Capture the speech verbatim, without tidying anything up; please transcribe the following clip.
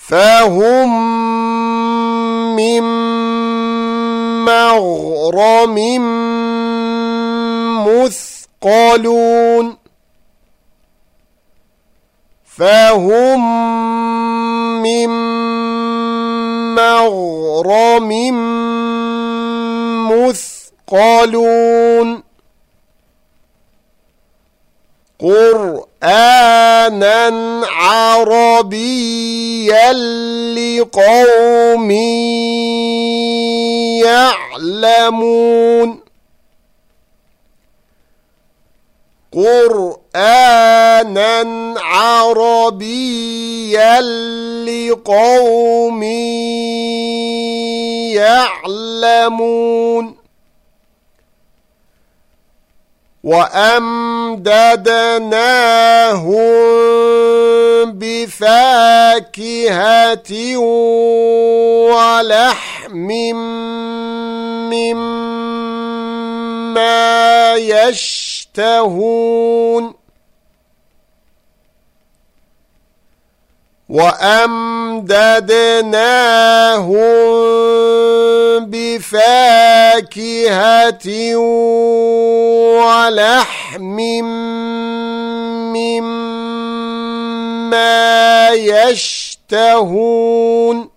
فهم من مغرم مثقلون فهم من مغرم مثقلون قرآنا عربيا لقوم يعلمون قرآنا عربيا لقوم يعلمون وأمددناهم بفاكهة ولحم مما يشتهون وأمددناهم بفاكهة ولحم مما يشتهون